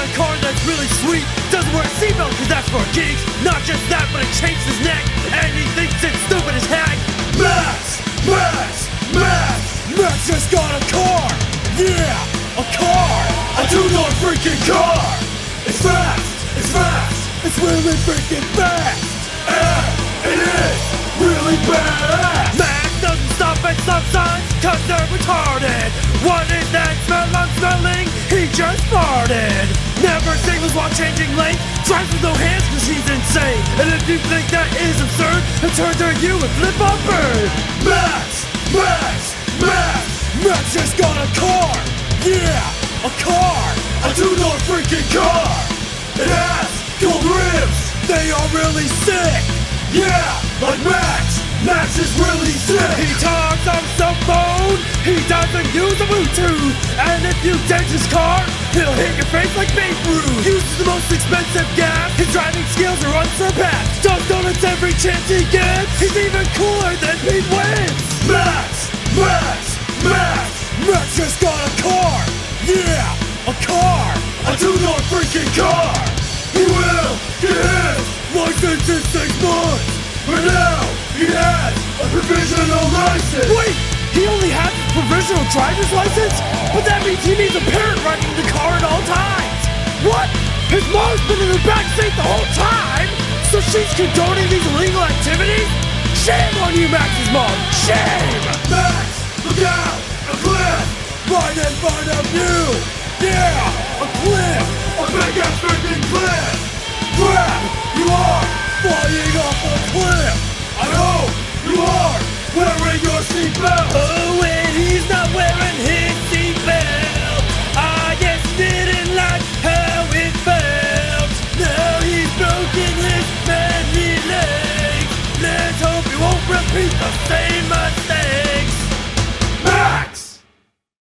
a car that's really sweet. Doesn't wear a seatbelt cause that's for geeks. Not just that, but it chafes his neck, and he thinks it's stupid as heck. Max! Max! Max! Max just got a car! Yeah! A car! A two-door freaking car! It's fast! It's fast! It's really freaking fast! And it is really badass! Max doesn't stop at stop signs cause they're retarded. What is that smell I'm smelling? He just farted. Never signals while changing lanes. Drives with no hands cause he's insane. And if you think that is absurd, he'll turn to you and flip a bird. Max! Max! Max! Max just got a car! Yeah! A car! A two-door freaking car! It has gold rims! They are really sick! Yeah! Like Max! Max is really sick! He talks on his cell phone! He doesn't use a Bluetooth! And if you dent his car, he'll hit your face like Babe Ruth! Uses the most expensive gas! His driving skills are unsurpassed! Does donuts every chance he gets! He's even cooler than Pete Wentz! Max! Max! Max! Max just got a car! Yeah! A car! A two-door freaking car! He will get his license in 6 months! But now, he has a provisional license! Wait! He only has a provisional driver's license? But that means he needs a parent running the car at all times! What? His mom's been in the backseat the whole time? So she's condoning these illegal activities? Shame on you, Max's mom! Shame! Max! Look out! A cliff! Right in front of you! Yeah! A cliff! A big-ass freaking cliff! Crap! You are flying off a cliff! I hope you are wearing your seatbelt! Oh, and he's not wearing his seatbelt! I just didn't like how it felt! Now he's broken his manly leg! Let's hope he won't repeat the same